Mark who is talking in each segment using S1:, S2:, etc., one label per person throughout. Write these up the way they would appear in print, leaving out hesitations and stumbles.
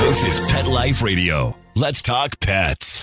S1: This is Pet Life Radio. Let's talk pets.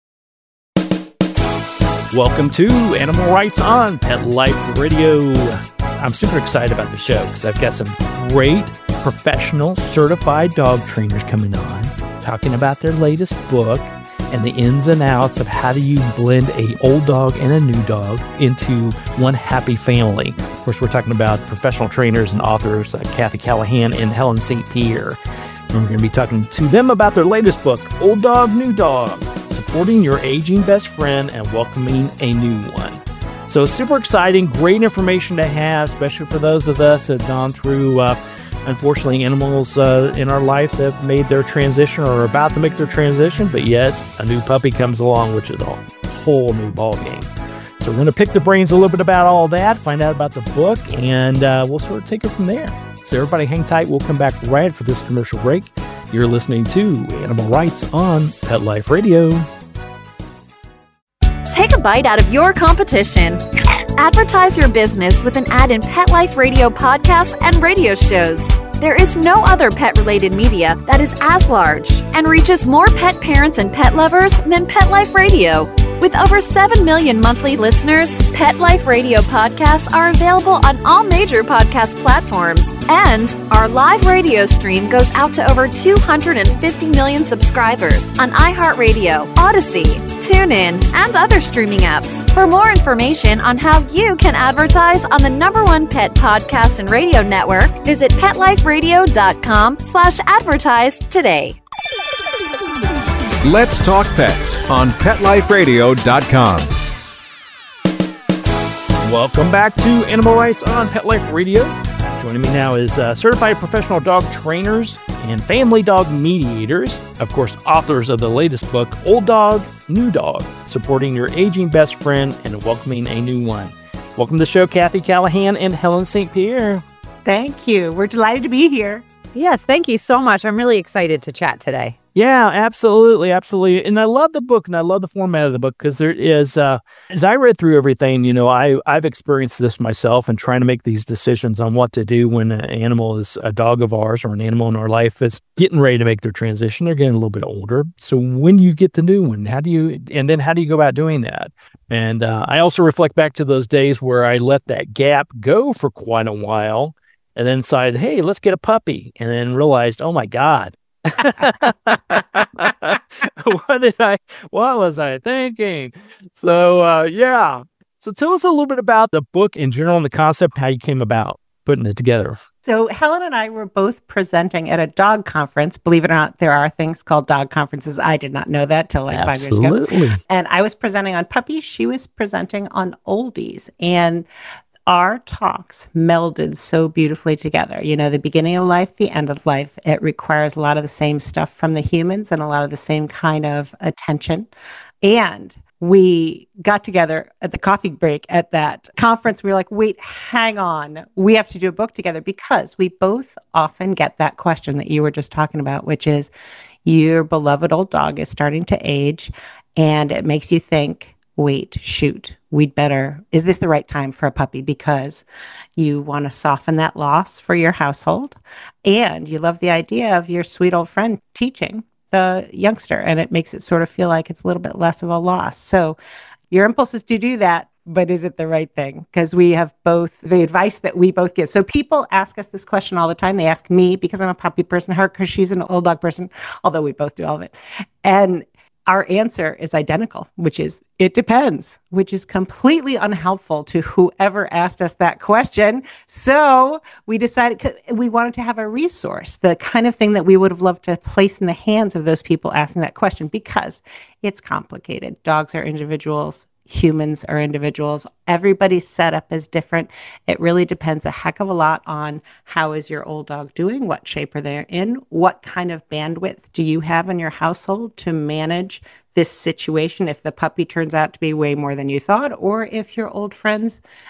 S2: Welcome to Animal Rights on Pet Life Radio. I'm super excited about the show because I've got some great professional certified dog trainers coming on, talking about their latest book and the ins and outs of how do you blend a old dog and a new dog into one happy family. Of course, we're talking about professional trainers and authors Kathy Callahan and Helen St. Pierre. And we're going to be talking to them about their latest book, Old Dog, New Dog, Supporting Your Aging Best Friend and Welcoming a New One. So super exciting, great information to have, especially for those of us that have gone through, unfortunately, animals in our lives that have made their transition or are about to make their transition, but yet a new puppy comes along, which is a whole new ballgame. So we're going to pick the brains a little bit about all that, find out about the book, and we'll sort of take it from there. So everybody hang tight. We'll come back right after this commercial break. You're listening to Animal Rights on Pet Life Radio.
S3: Take a bite out of your competition. Advertise your business with an ad in Pet Life Radio podcasts and radio shows. There is no other pet-related media that is as large and reaches more pet parents and pet lovers than Pet Life Radio. With over 7 million monthly listeners, Pet Life Radio podcasts are available on all major podcast platforms. And our live radio stream goes out to over 250 million subscribers on iHeartRadio, Odyssey, TuneIn, and other streaming apps. For more information on how you can advertise on the #1 pet podcast and radio network, visit PetLifeRadio.com/advertise today.
S4: Let's Talk Pets on PetLifeRadio.com.
S2: Welcome back to Animal Rights on Pet Life Radio. Joining me now is certified professional dog trainers and family dog mediators, of course, authors of the latest book, Old Dog, New Dog, Supporting Your Aging Best Friend and Welcoming a New One. Welcome to the show, Kathy Callahan and Helen St. Pierre.
S5: Thank you. We're delighted to be here.
S6: Yes, thank you so much. I'm really excited to chat today.
S2: Yeah, absolutely, absolutely. And I love the book and I love the format of the book because there is, as I read through everything, you know, I've experienced this myself and trying to make these decisions on what to do when an animal is a dog of ours or an animal in our life is getting ready to make their transition. They're getting a little bit older. So when you get the new one, how do you go about doing that? And I also reflect back to those days where I let that gap go for quite a while and then decided, hey, let's get a puppy. And then realized, oh my God. What was I thinking? So, yeah. So tell us a little bit about the book in general and the concept, how you came about putting it together.
S5: So Helen and I were both presenting at a dog conference. Believe it or not, there are things called dog conferences. I did not know that till like 5 years ago. And I was presenting on puppies. She was presenting on oldies. And our talks melded so beautifully together. You know, the beginning of life, the end of life, it requires a lot of the same stuff from the humans and a lot of the same kind of attention. And we got together at the coffee break at that conference. We were like, wait, hang on. We have to do a book together because we both often get that question that you were just talking about, which is your beloved old dog is starting to age and it makes you think, wait, shoot, is this the right time for a puppy? Because you want to soften that loss for your household. And you love the idea of your sweet old friend teaching the youngster. And it makes it sort of feel like it's a little bit less of a loss. So your impulse is to do that. But is it the right thing? Because we have both the advice that we both give. So people ask us this question all the time. They ask me because I'm a puppy person, her because she's an old dog person, although we both do all of it. And our answer is identical, which is, it depends, which is completely unhelpful to whoever asked us that question. So we decided we wanted to have a resource, the kind of thing that we would have loved to place in the hands of those people asking that question, because it's complicated. Dogs are individuals. Humans are individuals. Everybody's setup is different. It really depends a heck of a lot on how is your old dog doing, what shape are they in, what kind of bandwidth do you have in your household to manage this situation if the puppy turns out to be way more than you thought, or if your old friend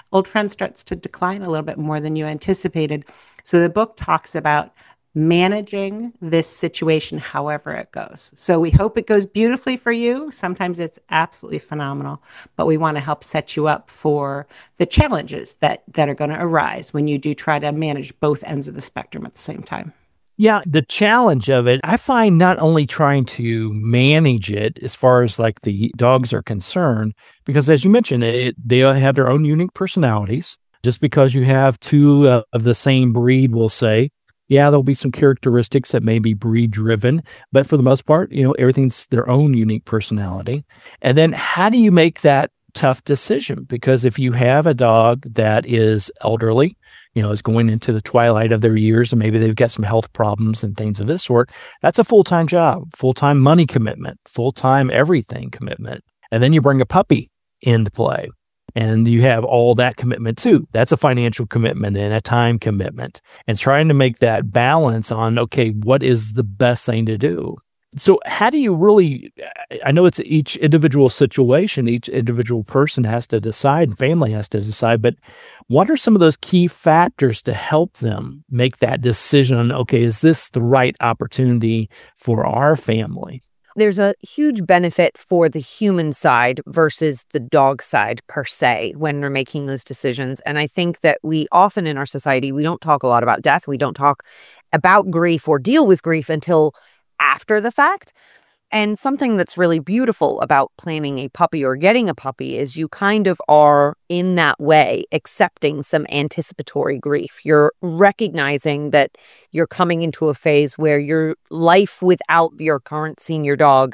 S5: starts to decline a little bit more than you anticipated. So the book talks about managing this situation however it goes. So we hope it goes beautifully for you. Sometimes it's absolutely phenomenal, but we want to help set you up for the challenges that are going to arise when you do try to manage both ends of the spectrum at the same time.
S2: Yeah, the challenge of it, I find not only trying to manage it as far as like the dogs are concerned, because as you mentioned, they have their own unique personalities. Just because you have two of the same breed, we'll say, yeah, there'll be some characteristics that may be breed driven, but for the most part, everything's their own unique personality. And then how do you make that tough decision? Because if you have a dog that is elderly, is going into the twilight of their years and maybe they've got some health problems and things of this sort, that's a full-time job, full-time money commitment, full-time everything commitment. And then you bring a puppy into play and you have all that commitment too. That's a financial commitment and a time commitment. And trying to make that balance on, okay, what is the best thing to do? So how do you really, I know it's each individual situation, each individual person has to decide, and family has to decide, but what are some of those key factors to help them make that decision on, okay, is this the right opportunity for our family?
S6: There's a huge benefit for the human side versus the dog side per se when we're making those decisions. And I think that we often in our society, we don't talk a lot about death. We don't talk about grief or deal with grief until after the fact. And something that's really beautiful about planning a puppy or getting a puppy is you kind of are in that way accepting some anticipatory grief. You're recognizing that you're coming into a phase where your life without your current senior dog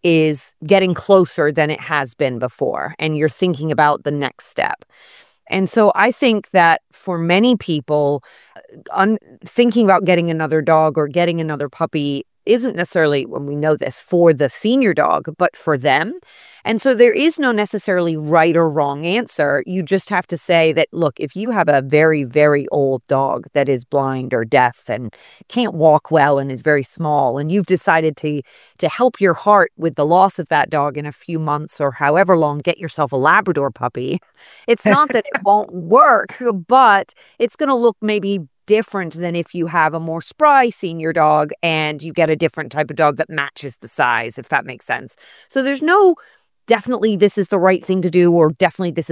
S6: is getting closer than it has been before. And you're thinking about the next step. And so I think that for many people, thinking about getting another dog or getting another puppy isn't necessarily, when we know this, for the senior dog, but for them. And so there is no necessarily right or wrong answer. You just have to say that, look, if you have a very, very old dog that is blind or deaf and can't walk well and is very small, and you've decided to help your heart with the loss of that dog in a few months or however long, get yourself a Labrador puppy. It's not that it won't work, but it's going to look maybe different than if you have a more spry senior dog and you get a different type of dog that matches the size, if that makes sense. So there's no definitely this is the right thing to do or definitely this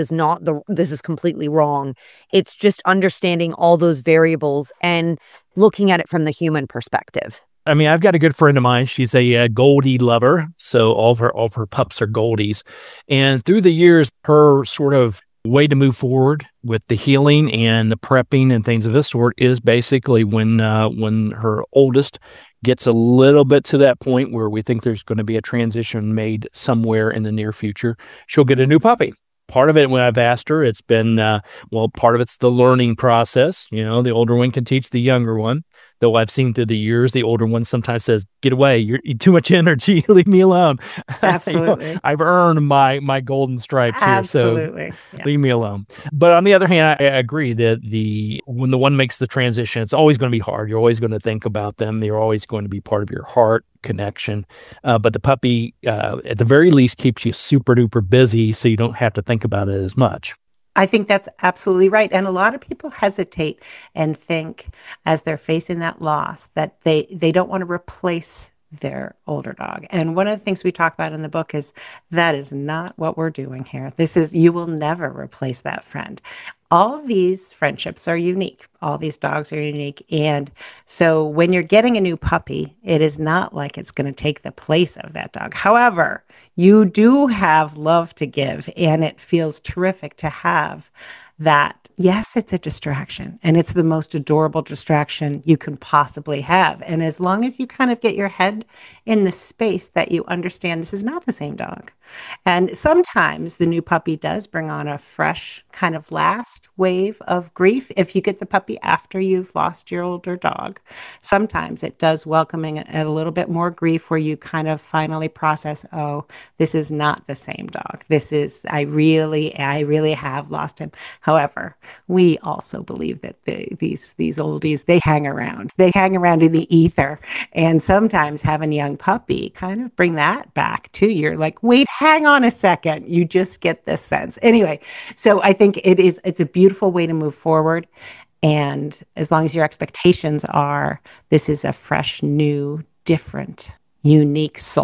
S6: is completely wrong. It's just understanding all those variables and looking at it from the human perspective.
S2: I mean, I've got a good friend of mine. She's a Goldie lover. So all of her pups are Goldies. And through the years, her sort of way to move forward with the healing and the prepping and things of this sort is basically when her oldest gets a little bit to that point where we think there's going to be a transition made somewhere in the near future, she'll get a new puppy. Part of it, when I've asked her, it's been, part of it's the learning process. The older one can teach the younger one. Though I've seen through the years, the older one sometimes says, get away, you're too much energy, leave me alone.
S5: Absolutely.
S2: I've earned my golden stripes here,
S5: Absolutely.
S2: So leave me alone. But on the other hand, I agree that when the one makes the transition, it's always going to be hard. You're always going to think about them. They're always going to be part of your heart connection. But the puppy, at the very least, keeps you super duper busy so you don't have to think about it as much.
S5: I think that's absolutely right. And a lot of people hesitate and think as they're facing that loss that they don't want to replace their older dog. And one of the things we talk about in the book is that is not what we're doing here. You will never replace that friend. All of these friendships are unique. All these dogs are unique. And so when you're getting a new puppy, it is not like it's going to take the place of that dog. However, you do have love to give, and it feels terrific to have that. Yes, it's a distraction, and it's the most adorable distraction you can possibly have. And as long as you kind of get your head in the space that you understand this is not the same dog. And sometimes the new puppy does bring on a fresh kind of last wave of grief. If you get the puppy after you've lost your older dog, sometimes it does welcoming a little bit more grief where you kind of finally process, oh, this is not the same dog. I really have lost him. However, we also believe that these oldies, they hang around in the ether. And sometimes having a young puppy kind of bring that back to you. You're like, wait, hang on a second. You just get this sense. Anyway, so I think it's a beautiful way to move forward. And as long as your expectations are, this is a fresh, new, different, unique soul.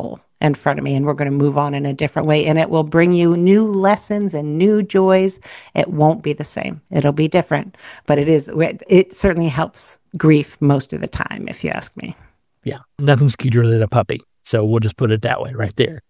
S5: in front of me, and we're going to move on in a different way. And it will bring you new lessons and new joys. It won't be the same. It'll be different, but it certainly helps grief most of the time, if you ask me.
S2: Yeah, nothing's cuter than a puppy. So we'll just put it that way right there.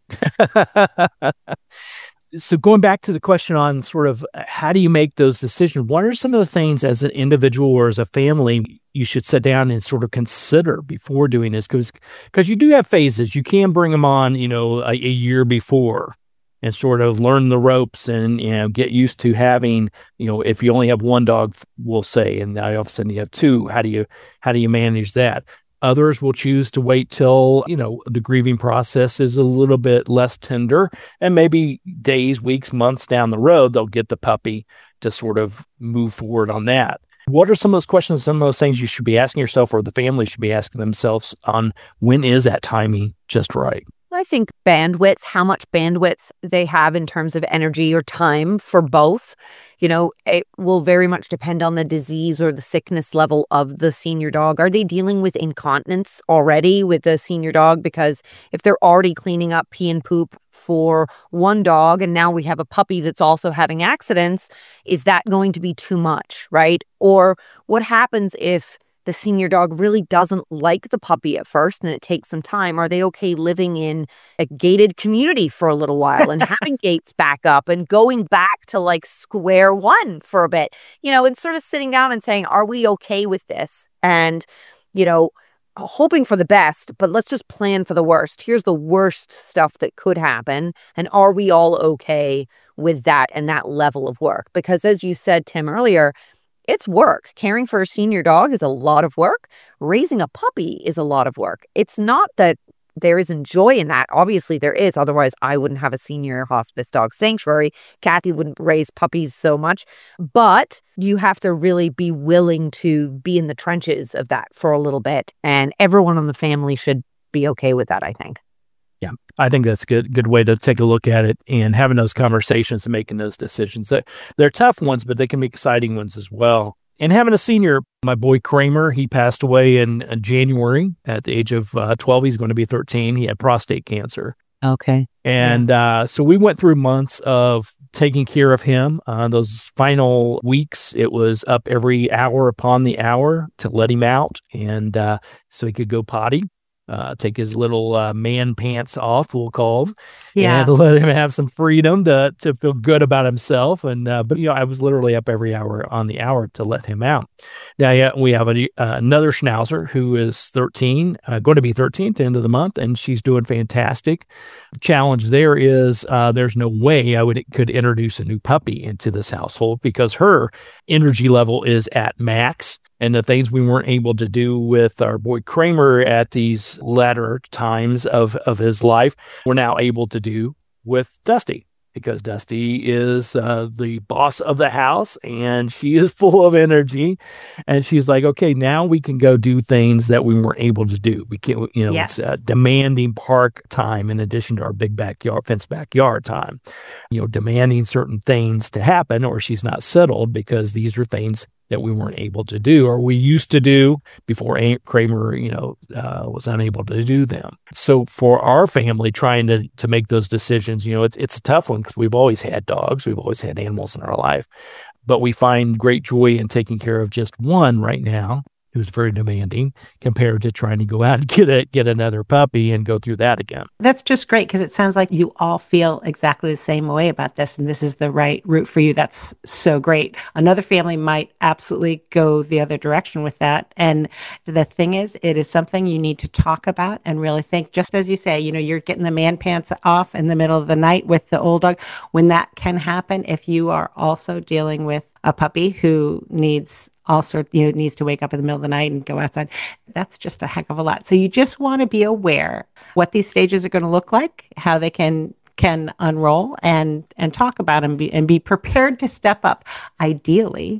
S2: So going back to the question on sort of how do you make those decisions, what are some of the things as an individual or as a family you should sit down and sort of consider before doing this? Because you do have phases. You can bring them on, a year before and sort of learn the ropes and, get used to having, if you only have one dog, we'll say, and now all of a sudden you have two, how do you manage that? Others will choose to wait till, the grieving process is a little bit less tender, and maybe days, weeks, months down the road, they'll get the puppy to sort of move forward on that. What are some of those questions, some of those things you should be asking yourself or the family should be asking themselves on when is that timing just right?
S6: I think bandwidth, how much bandwidth they have in terms of energy or time for both. It will very much depend on the disease or the sickness level of the senior dog. Are they dealing with incontinence already with the senior dog? Because if they're already cleaning up pee and poop for one dog and now we have a puppy that's also having accidents, is that going to be too much, right? Or what happens if the senior dog really doesn't like the puppy at first and it takes some time? Are they okay living in a gated community for a little while and having gates back up and going back to like square one for a bit, and sort of sitting down and saying, are we okay with this? And, hoping for the best, but let's just plan for the worst. Here's the worst stuff that could happen. And are we all okay with that and that level of work? Because as you said, Tim, earlier, it's work. Caring for a senior dog is a lot of work. Raising a puppy is a lot of work. It's not that there isn't joy in that. Obviously there is. Otherwise, I wouldn't have a senior hospice dog sanctuary. Kathy wouldn't raise puppies so much. But you have to really be willing to be in the trenches of that for a little bit. And everyone in the family should be okay with that, I think.
S2: Yeah, I think that's a good way to take a look at it and having those conversations and making those decisions. They're tough ones, but they can be exciting ones as well. And having a senior, my boy Kramer, he passed away in January at the age of 12. He's going to be 13. He had prostate cancer.
S6: Okay.
S2: And so we went through months of taking care of him. Those final weeks, it was up every hour upon the hour to let him out. And so he could go potty. Take his little man pants off, we'll call them, and let him have some freedom to feel good about himself. And but I was literally up every hour on the hour to let him out. Now, we have another Schnauzer who is 13, going to be 13 at the end of the month, and she's doing fantastic. The challenge there is there's no way I could introduce a new puppy into this household because her energy level is at max. And the things we weren't able to do with our boy Kramer at these latter times of his life, we're now able to do with Dusty, because Dusty is the boss of the house and she is full of energy. And she's like, okay, now we can go do things that we weren't able to do. We can't, It's demanding park time in addition to our big fenced backyard time, demanding certain things to happen, or she's not settled because these are things that we weren't able to do, or we used to do before Aunt Kramer, was unable to do them. So for our family, trying to make those decisions, it's a tough one because we've always had dogs, we've always had animals in our life, but we find great joy in taking care of just one right now, who's very demanding compared to trying to go out and get another puppy and go through that again.
S5: That's just great because it sounds like you all feel exactly the same way about this, and this is the right route for you. That's so great. Another family might absolutely go the other direction with that. And the thing is, it is something you need to talk about and really think, just as you say, you're getting the man pants off in the middle of the night with the old dog. When that can happen, if you are also dealing with a puppy who needs needs to wake up in the middle of the night and go outside, that's just a heck of a lot. So you just want to be aware what these stages are going to look like, how they can unroll, and talk about them and be prepared to step up. Ideally,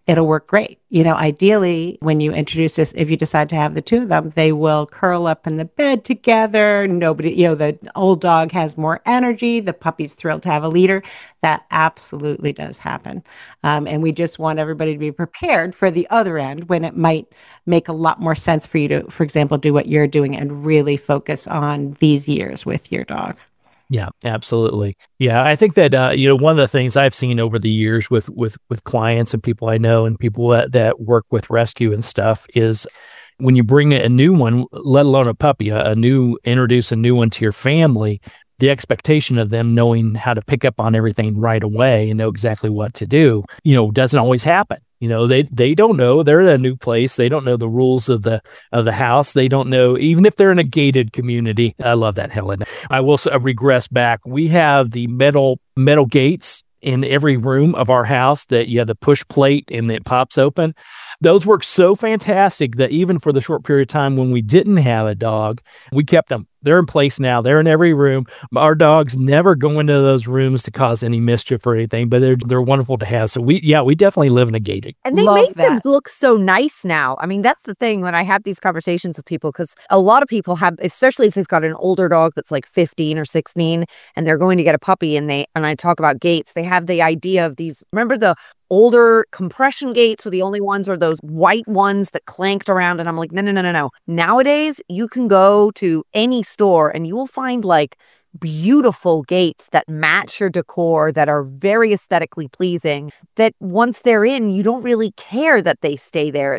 S5: it'll work great. Ideally, when you introduce this, if you decide to have the two of them, they will curl up in the bed together. Nobody, the old dog has more energy. The puppy's thrilled to have a leader. That absolutely does happen. And we just want everybody to be prepared for the other end when it might make a lot more sense for you to, for example, do what you're doing and really focus on these years with your dog.
S2: Yeah, absolutely. Yeah, I think that one of the things I've seen over the years with clients and people I know and people that work with rescue and stuff is when you bring a new one, let alone a puppy, introduce a new one to your family, the expectation of them knowing how to pick up on everything right away and know exactly what to do, doesn't always happen. They don't know. They're in a new place. They don't know the rules of the house. They don't know, even if they're in a gated community. I love that, Helen. I will regress back. We have the metal gates in every room of our house that you have the push plate and it pops open. Those work so fantastic that even for the short period of time when we didn't have a dog, we kept them. They're in place now. They're in every room. Our dogs never go into those rooms to cause any mischief or anything, but they're wonderful to have. So we definitely live in a gated.
S6: And they make them look so nice now. I mean, that's the thing when I have these conversations with people, because a lot of people have, especially if they've got an older dog that's like 15 or 16 and they're going to get a puppy and I talk about gates, they have the idea of these, remember the older compression gates were the only ones, or those white ones that clanked around. And I'm like, no. Nowadays, you can go to any store and you will find like beautiful gates that match your decor, that are very aesthetically pleasing, that once they're in, you don't really care that they stay there.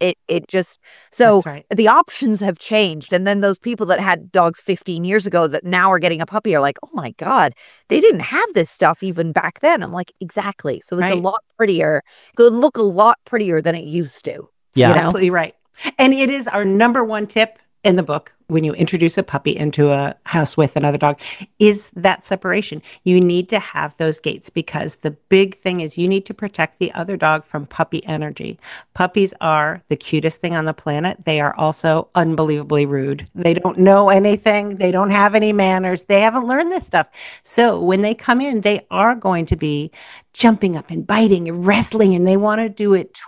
S6: So
S5: right.
S6: The options have changed. And then those people that had dogs 15 years ago that now are getting a puppy are like, oh my God, they didn't have this stuff even back then. I'm like, exactly. So it's
S5: right.
S6: a lot prettier. Could look a lot prettier than it used to.
S2: Yeah,
S5: absolutely right. And it is our number one tip in the book when you introduce a puppy into a house with another dog is that separation. You need to have those gates because the big thing is you need to protect the other dog from puppy energy. Puppies are the cutest thing on the planet. They are also unbelievably rude. They don't know anything. They don't have any manners. They haven't learned this stuff. So when they come in, they are going to be jumping up and biting and wrestling, and they want to do it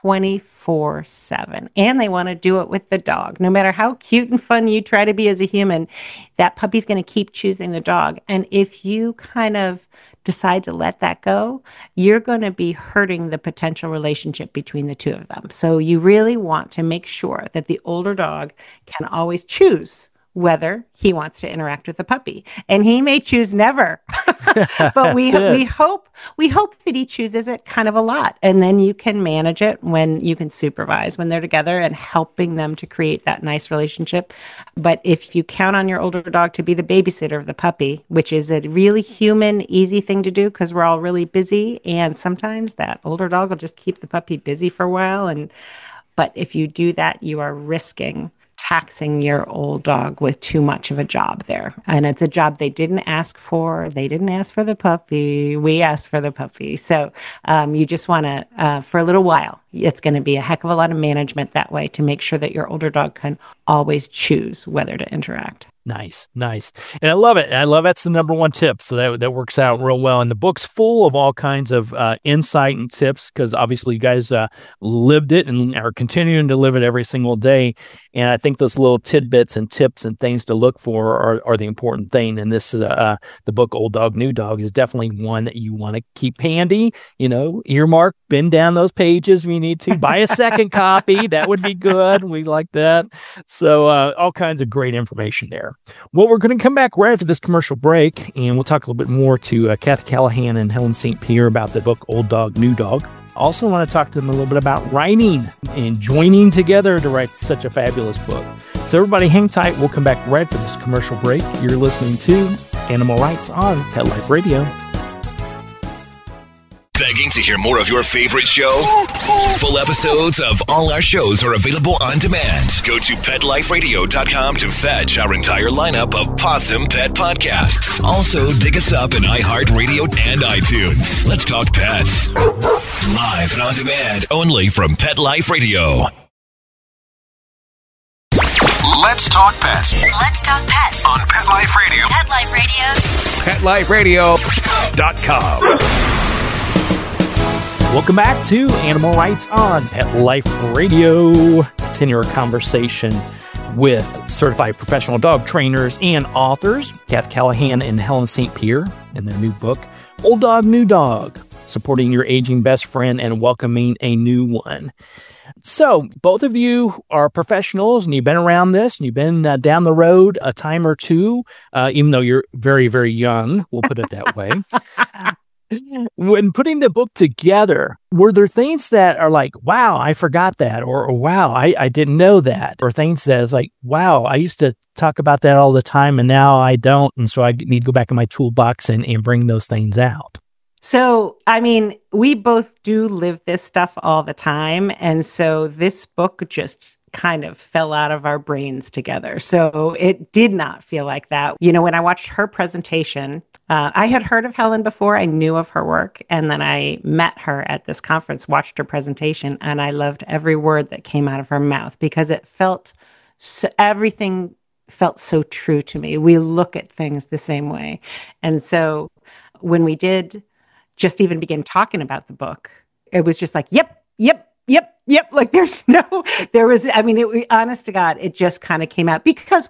S5: 24/7. And they want to do it with the dog. No matter how cute and fun you try to be as a human, that puppy's going to keep choosing the dog. And if you kind of decide to let that go, you're going to be hurting the potential relationship between the two of them. So you really want to make sure that the older dog can always choose whether he wants to interact with the puppy, and he may choose never. But we hope that he chooses it kind of a lot, and then you can manage it when you can supervise when they're together and helping them to create that nice relationship. But if you count on your older dog to be the babysitter of the puppy, which is a really human, easy thing to do because we're all really busy, and sometimes that older dog will just keep the puppy busy for a while. But if you do that, you are risking taxing your old dog with too much of a job there. And it's a job they didn't ask for. They didn't ask for the puppy. We asked for the puppy. So you just want to, for a little while, it's going to be a heck of a lot of management that way to make sure that your older dog can always choose whether to interact.
S2: Nice. And I love it. That's the number one tip. So that works out real well. And the book's full of all kinds of insight and tips because obviously you guys lived it and are continuing to live it every single day. And I think those little tidbits and tips and things to look for are the important thing. And this is the book, Old Dog, New Dog, is definitely one that you want to keep handy, earmark, bend down those pages if you need to. Buy a second copy. That would be good. We like that. So all kinds of great information there. Well, we're going to come back right after this commercial break, and we'll talk a little bit more to Kathy Callahan and Helen St. Pierre about the book, Old Dog, New Dog. Also want to talk to them a little bit about writing and joining together to write such a fabulous book. So everybody hang tight. We'll come back right after this commercial break. You're listening to Animal Rights on Pet Life Radio.
S1: Begging to hear more of your favorite show? Full episodes of all our shows are available on demand. Go to PetLifeRadio.com to fetch our entire lineup of Possum Pet podcasts. Also, dig us up in iHeartRadio and iTunes. Let's talk pets. Live and on demand, only from Pet Life Radio. Let's talk pets.
S7: Let's talk pets
S1: On Pet Life Radio.
S7: Pet Life Radio.
S4: PetLifeRadio.com.
S2: Welcome back to Animal Rights on Pet Life Radio. Continue our conversation with certified professional dog trainers and authors, Kath Callahan and Helen St. Pierre, in their new book, Old Dog, New Dog, Supporting Your Aging Best Friend and Welcoming a New One. So both of you are professionals and you've been around this and you've been down the road a time or two, even though you're very, very young, we'll put it that way. When putting the book together, were there things that are like, wow, I forgot that, or wow, I didn't know that, or things that is like, wow, I used to talk about that all the time and now I don't, and so I need to go back in my toolbox and bring those things out?
S5: So, I mean, we both do live this stuff all the time, and so this book just kind of fell out of our brains together. So it did not feel like that. You know, when I watched her presentation, I had heard of Helen before. I knew of her work. And then I met her at this conference, watched her presentation, and I loved every word that came out of her mouth because it felt so, everything felt so true to me. We look at things the same way. And so when we did just even begin talking about the book, it was just like, yep. Like honest to God, it just kind of came out because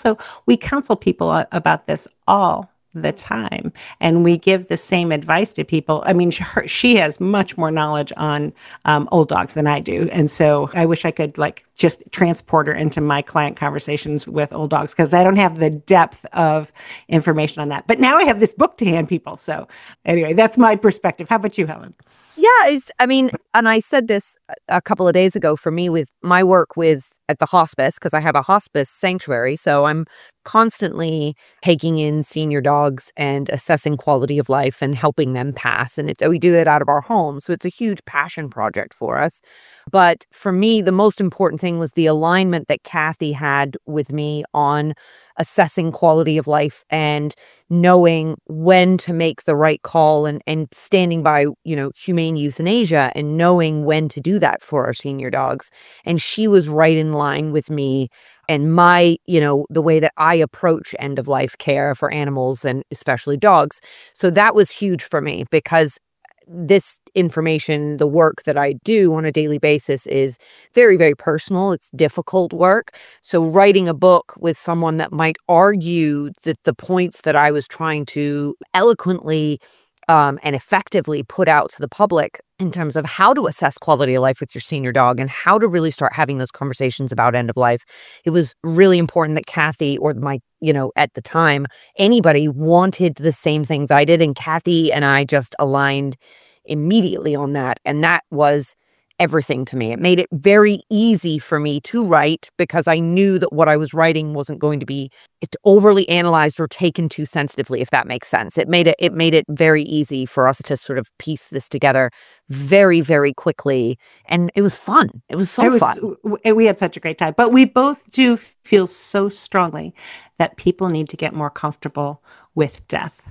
S5: we counsel people about this all the time. And we give the same advice to people. I mean, she has much more knowledge on old dogs than I do. And so I wish I could just transport her into my client conversations with old dogs because I don't have the depth of information on that. But now I have this book to hand people. So anyway, that's my perspective. How about you, Helen?
S6: Yeah, and I said this a couple of days ago for me with my work at the hospice, because I have a hospice sanctuary. So I'm constantly taking in senior dogs and assessing quality of life and helping them pass. And we do that out of our home. So it's a huge passion project for us. But for me, the most important thing was the alignment that Kathy had with me on assessing quality of life and knowing when to make the right call and standing by, humane euthanasia and knowing when to do that for our senior dogs. And she was right in line with me and my, the way that I approach end of life care for animals and especially dogs. So that was huge for me because this information, the work that I do on a daily basis is very, very personal. It's difficult work. So writing a book with someone that might argue that the points that I was trying to eloquently and effectively put out to the public in terms of how to assess quality of life with your senior dog and how to really start having those conversations about end of life. It was really important that Kathy or at the time, anybody wanted the same things I did. And Kathy and I just aligned immediately on that. And that was everything to me. It made it very easy for me to write because I knew that what I was writing wasn't going to be overly analyzed or taken too sensitively, if that makes sense. It made it very easy for us to sort of piece this together very, very quickly. And it was fun. It was fun.
S5: We had such a great time. But we both do feel so strongly that people need to get more comfortable with death.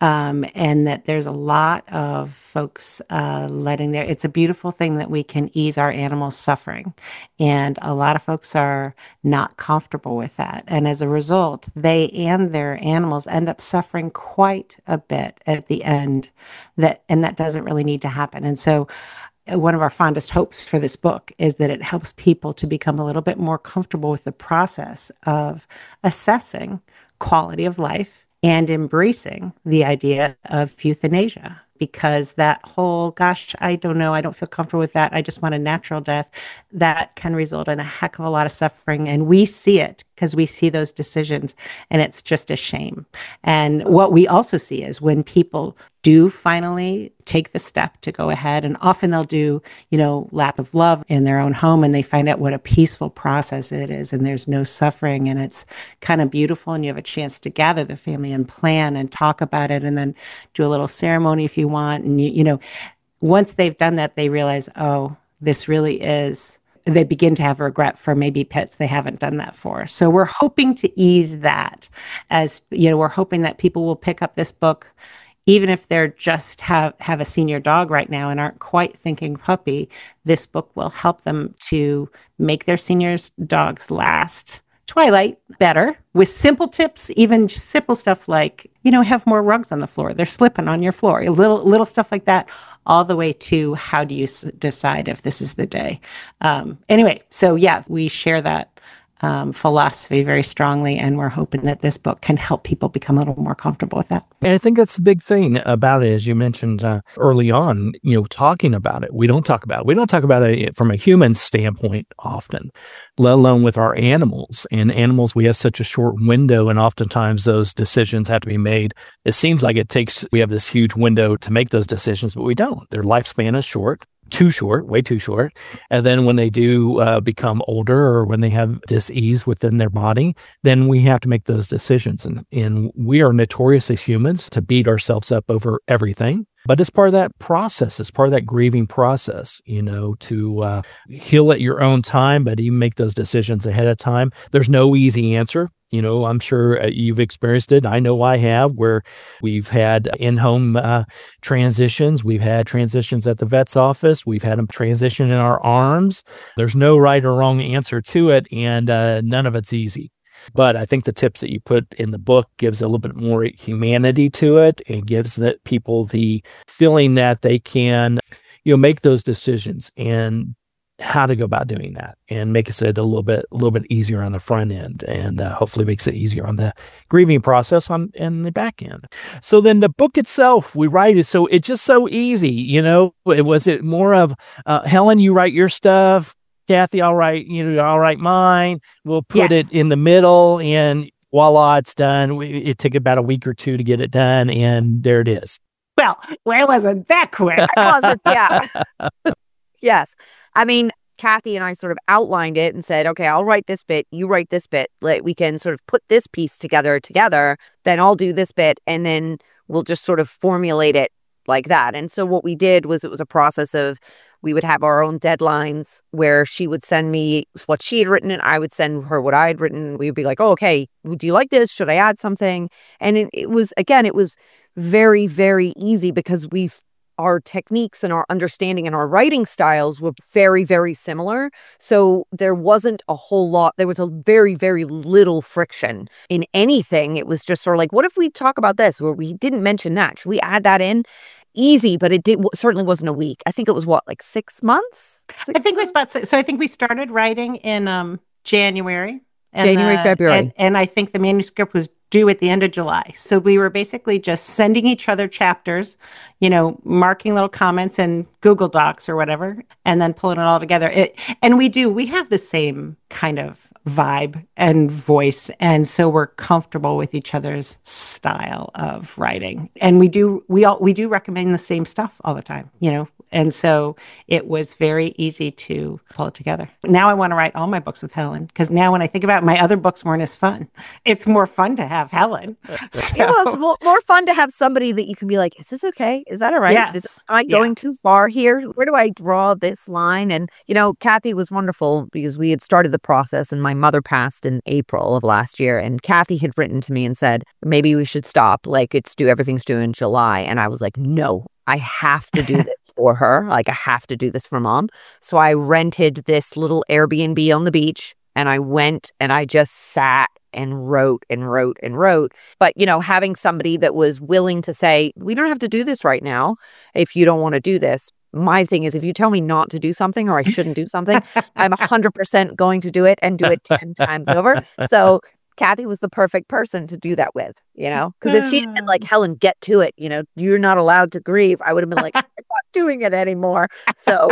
S5: And that there's a lot of folks it's a beautiful thing that we can ease our animals' suffering. And a lot of folks are not comfortable with that. And as a result, they and their animals end up suffering quite a bit at the end. That doesn't really need to happen. And so one of our fondest hopes for this book is that it helps people to become a little bit more comfortable with the process of assessing quality of life and embracing the idea of euthanasia. Because that whole, gosh, I don't know, I don't feel comfortable with that, I just want a natural death, that can result in a heck of a lot of suffering. And we see it because we see those decisions, and it's just a shame. And what we also see is when people do finally take the step to go ahead, and often they'll do, lap of love in their own home, and they find out what a peaceful process it is, and there's no suffering, and it's kind of beautiful, and you have a chance to gather the family and plan and talk about it, and then do a little ceremony if you want. And once they've done that, they realize, oh, this really is, they begin to have regret for maybe pets they haven't done that for. So we're hoping to ease that, as we're hoping that people will pick up this book, even if they're just have a senior dog right now and aren't quite thinking puppy. This book will help them to make their seniors dogs last Twilight better with simple tips, even simple stuff like, have more rugs on the floor. They're slipping on your floor. Little stuff like that, all the way to how do you decide if this is the day. Anyway, so yeah, we share that philosophy very strongly, and we're hoping that this book can help people become a little more comfortable with that.
S2: And I think that's the big thing about it, as you mentioned early on, talking about it. We don't talk about it. We don't talk about it from a human standpoint often, let alone with our animals. And animals, we have such a short window, and oftentimes those decisions have to be made. It seems like we have this huge window to make those decisions, but we don't. Their lifespan is short. Too short, way too short. And then when they do become older, or when they have dis-ease within their body, then we have to make those decisions. And we are notorious as humans to beat ourselves up over everything. But it's part of that process. It's part of that grieving process, to heal at your own time, but even make those decisions ahead of time. There's no easy answer. I'm sure you've experienced it. I know I have, where we've had in-home transitions. We've had transitions at the vet's office. We've had them transition in our arms. There's no right or wrong answer to it, and none of it's easy. But I think the tips that you put in the book gives a little bit more humanity to it, and gives that people the feeling that they can, make those decisions and how to go about doing that, and makes it a little bit easier on the front end, and hopefully makes it easier on the grieving process in the back end. So then the book itself, we write it, so it's just so easy, Was it more of, Helen, you write your stuff, Kathy, I'll write mine. We'll put it in the middle, and voila, it's done. It took about a week or two to get it done, and there it is.
S5: Well, where wasn't that quick?
S6: It wasn't, yeah. Yes. I mean, Kathy and I sort of outlined it and said, okay, I'll write this bit, you write this bit. Like, we can sort of put this piece together, then I'll do this bit, and then we'll just sort of formulate it like that. And so what we did was, it was a process of, we would have our own deadlines where she would send me what she had written and I would send her what I had written. We would be like, oh, okay, do you like this? Should I add something? And it was very, very easy, because our techniques and our understanding and our writing styles were very, very similar. So there wasn't a whole lot. There was a very, very little friction in anything. It was just sort of like, what if we talk about this, or we didn't mention that? Should we add that in? Easy, but it certainly wasn't a week. I think it was 6 months?
S5: I think it was about, so I think we started writing in January.
S6: February.
S5: And I think the manuscript was due at the end of July. So we were basically just sending each other chapters, marking little comments in Google Docs or whatever, and then pulling it all together. We have the same kind of vibe and voice. And so we're comfortable with each other's style of writing. And we do recommend the same stuff all the time, And so it was very easy to pull it together. Now I want to write all my books with Helen, because now when I think about it, my other books weren't as fun. It's more fun to have Helen. So.
S6: It was more fun to have somebody that you can be like, is this okay? Is that all right?
S5: Yes.
S6: Am I going too far here? Where do I draw this line? And, Kathy was wonderful, because we had started the process, and my mother passed in April of last year. And Kathy had written to me and said, maybe we should stop. Everything's due in July. And I was like, no, I have to do this for her. I have to do this for Mom. So I rented this little Airbnb on the beach, and I went and I just sat and wrote and wrote and wrote. But, having somebody that was willing to say, we don't have to do this right now if you don't want to do this. My thing is, if you tell me not to do something, or I shouldn't do something, I'm 100% going to do it, and do it 10 times over. So Kathy was the perfect person to do that with, because if she had been like, Helen, get to it, you're not allowed to grieve, I would have been like, I'm not doing it anymore. So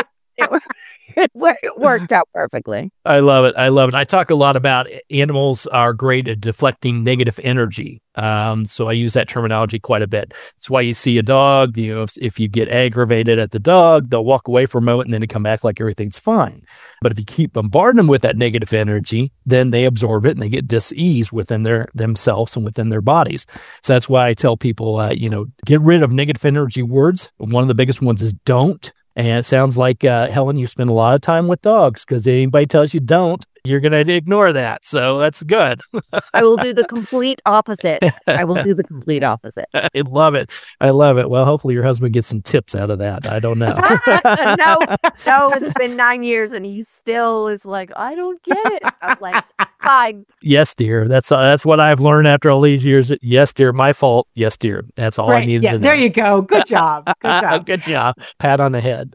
S6: it worked out perfectly.
S2: I love it. I talk a lot about animals are great at deflecting negative energy. So I use that terminology quite a bit. That's why you see a dog, if you get aggravated at the dog, they'll walk away for a moment and then they come back like everything's fine. But if you keep bombarding them with that negative energy, then they absorb it and they get dis-ease within themselves and within their bodies. So that's why I tell people, get rid of negative energy words. One of the biggest ones is don't. And it sounds like, Helen, you spend a lot of time with dogs, because anybody tells you don't, You're going to ignore that. So that's good.
S6: I will do the complete opposite. I
S2: love it. I love it. Well, hopefully your husband gets some tips out of that. I don't know.
S6: No, it's been 9 years and he still is like, I don't get it. I'm like, fine.
S2: Yes, dear. That's what I've learned after all these years. Yes, dear. My fault. Yes, dear. That's all I needed to know.
S5: There you go. Good job. Good job.
S2: Good job. Pat on the head.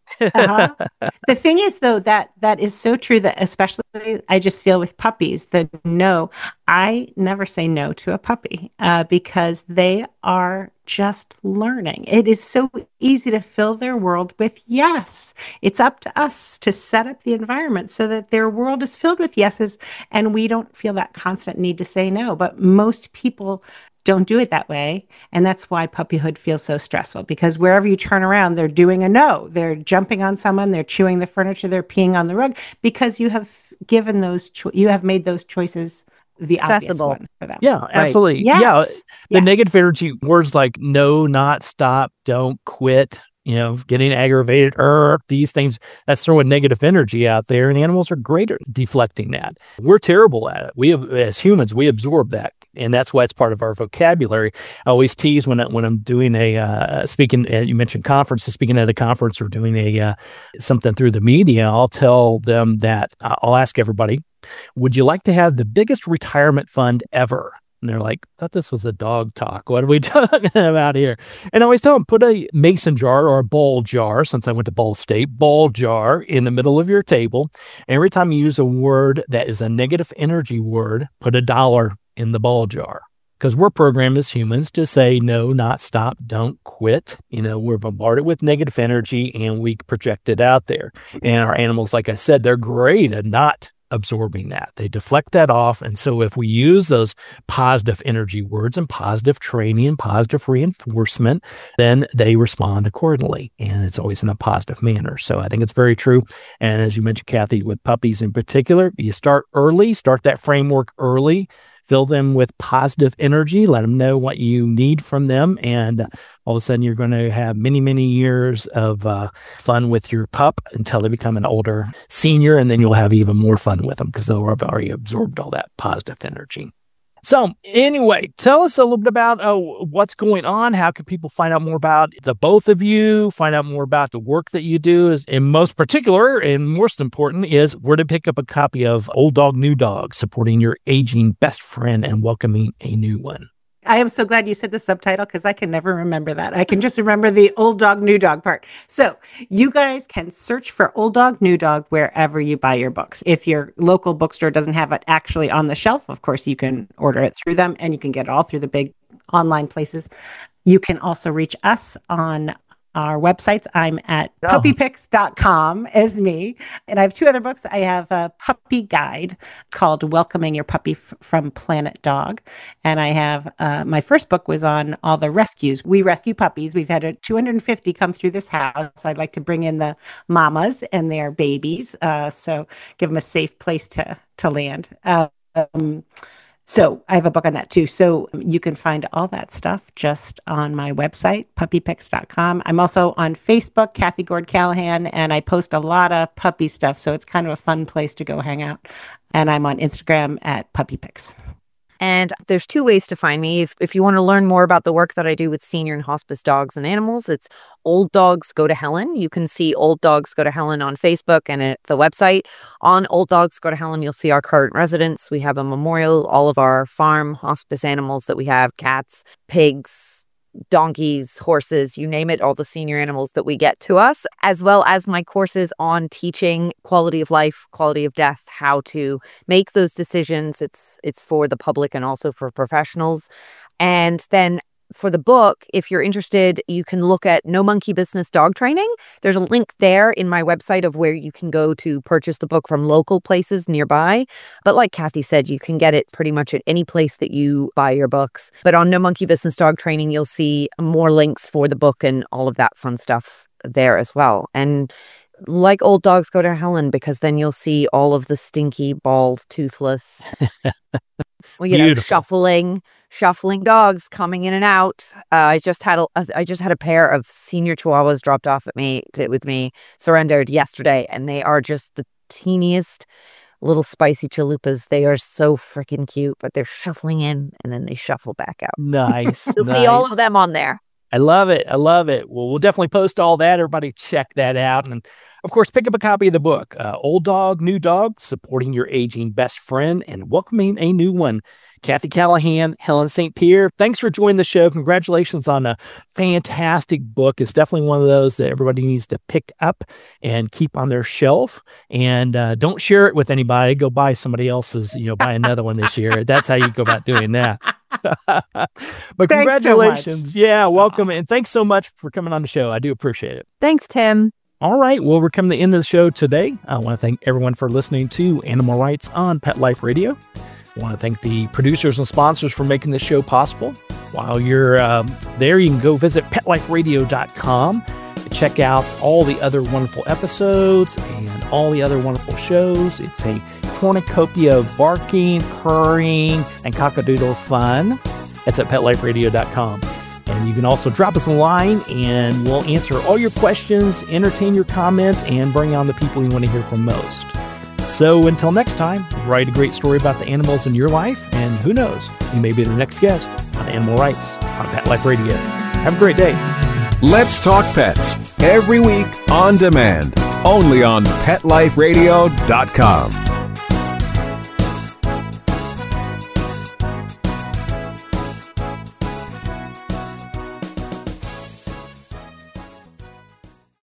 S5: The thing is, though, that is so true, that especially I just feel with puppies, the no, I never say no to a puppy because they are just learning. It is so easy to fill their world with yes. It's up to us to set up the environment so that their world is filled with yeses, and we don't feel that constant need to say no. But most people don't do it that way. And that's why puppyhood feels so stressful, because wherever you turn around, they're doing a no. They're jumping on someone, they're chewing the furniture, they're peeing on the rug, because you have given you have made those choices the accessible obvious one for them.
S2: Yeah, absolutely.
S5: Right. Yes.
S2: Yeah. The negative energy words like no, not, stop, don't, quit, getting aggravated, these things, that's throwing negative energy out there, and animals are great at deflecting that. We're terrible at it. As humans, we absorb that, and that's why it's part of our vocabulary. I always tease when I'm doing speaking, you mentioned conferences, speaking at a conference or doing something through the media, I'll tell them that I'll ask everybody, would you like to have the biggest retirement fund ever? And they're like, I thought this was a dog talk. What are we talking about here? And I always tell them, put a mason jar or a bowl jar, since I went to Ball State, bowl jar in the middle of your table. Every time you use a word that is a negative energy word, put $1 in the bowl jar. Because we're programmed as humans to say no, not, stop, don't, quit. We're bombarded with negative energy and we project it out there. And our animals, like I said, they're great at not absorbing that. They deflect that off. And so if we use those positive energy words and positive training and positive reinforcement, then they respond accordingly. And it's always in a positive manner. So I think it's very true. And as you mentioned, Kathy, with puppies in particular, you start early, start that framework early. Fill them with positive energy. Let them know what you need from them. And all of a sudden, you're going to have many, many years of fun with your pup until they become an older senior. And then you'll have even more fun with them because they'll have already absorbed all that positive energy. So anyway, tell us a little bit about what's going on. How can people find out more about the both of you, find out more about the work that you do? And most particular and most important is where to pick up a copy of Old Dog, New Dog, supporting your aging best friend and welcoming a new one.
S5: I am so glad you said the subtitle because I can never remember that. I can just remember the Old Dog, New Dog part. So you guys can search for Old Dog, New Dog wherever you buy your books. If your local bookstore doesn't have it actually on the shelf, of course, you can order it through them and you can get it all through the big online places. You can also reach us on our websites. I'm at puppypicks.com as me. And I have two other books. I have a puppy guide called Welcoming Your Puppy from Planet Dog. And I have my first book was on all the rescues. We rescue puppies. We've had 250 come through this house. I'd like to bring in the mamas and their babies. So give them a safe place to land. So I have a book on that too. So you can find all that stuff just on my website, puppypicks.com. I'm also on Facebook, Kathy Gord Callahan, and I post a lot of puppy stuff. So it's kind of a fun place to go hang out. And I'm on Instagram at puppypicks.
S6: And there's two ways to find me. If you want to learn more about the work that I do with senior and hospice dogs and animals, it's Old Dogs Go to Helen. You can see Old Dogs Go to Helen on Facebook and at the website. On Old Dogs Go to Helen, you'll see our current residents. We have a memorial, all of our farm hospice animals that we have, cats, pigs, donkeys, horses, you name it, all the senior animals that we get to us, as well as my courses on teaching quality of life, quality of death, how to make those decisions. It's for the public and also for professionals. And then for the book, if you're interested, you can look at No Monkey Business Dog Training. There's a link there in my website of where you can go to purchase the book from local places nearby. But like Kathy said, you can get it pretty much at any place that you buy your books. But on No Monkey Business Dog Training, you'll see more links for the book and all of that fun stuff there as well. And like Old Dogs Go to Helen, because then you'll see all of the stinky, bald, toothless, shuffling dogs coming in and out. I just had a pair of senior Chihuahuas dropped off with me, surrendered yesterday, and they are just the teeniest, little spicy chalupas. They are so freaking cute, but they're shuffling in and then they shuffle back out.
S2: Nice.
S6: You'll see all of them on there.
S2: I love it. I love it. Well, we'll definitely post all that. Everybody check that out. And of course, pick up a copy of the book, Old Dog, New Dog, Supporting Your Aging Best Friend and Welcoming a New One. Kathy Callahan, Helen St. Pierre, thanks for joining the show. Congratulations on a fantastic book. It's definitely one of those that everybody needs to pick up and keep on their shelf. And don't share it with anybody. Go buy somebody else's, buy another one this year. That's how you go about doing that. But congratulations. Yeah, welcome. And thanks so much for coming on the show. I do appreciate it.
S6: Thanks, Tim.
S2: All right. Well, we're coming to the end of the show today. I want to thank everyone for listening to Animal Rights on Pet Life Radio. I want to thank the producers and sponsors for making this show possible. While you're there, you can go visit PetLifeRadio.com to check out all the other wonderful episodes and all the other wonderful shows. It's a cornucopia of barking, purring, and cockadoodle fun. That's at PetLifeRadio.com. And you can also drop us a line, and we'll answer all your questions, entertain your comments, and bring on the people you want to hear from most. So until next time, write a great story about the animals in your life, and who knows, you may be the next guest on Animal Rights on Pet Life Radio. Have a great day.
S4: Let's Talk Pets, every week on demand, only on PetLifeRadio.com.